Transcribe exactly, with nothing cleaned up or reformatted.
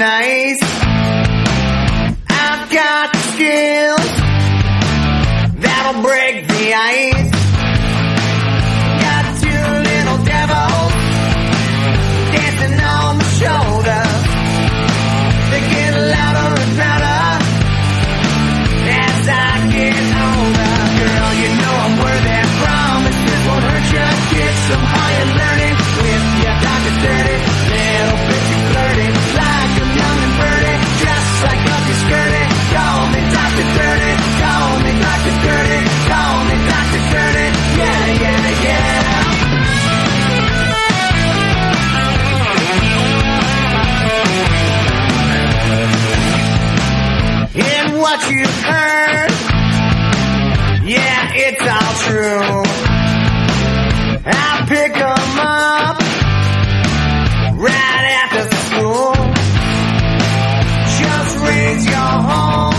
nice. I've got the skills that'll break the ice. Got two little devils dancing on my shoulder. They get louder and louder as I get older. Girl, you know I'm worth that. Promises won't hurt you. Get some higher learning with ya, Doctor Dirty. Little bit too flirty, like I'm young and birdie, just like Bucky Skirty. Call me Doctor Dirty, call me Doctor Dirty, call me Doctor Dirty. Yeah, yeah, yeah. In what you've heard, yeah, it's all true. I pick 'em up right after school. Just raise your home.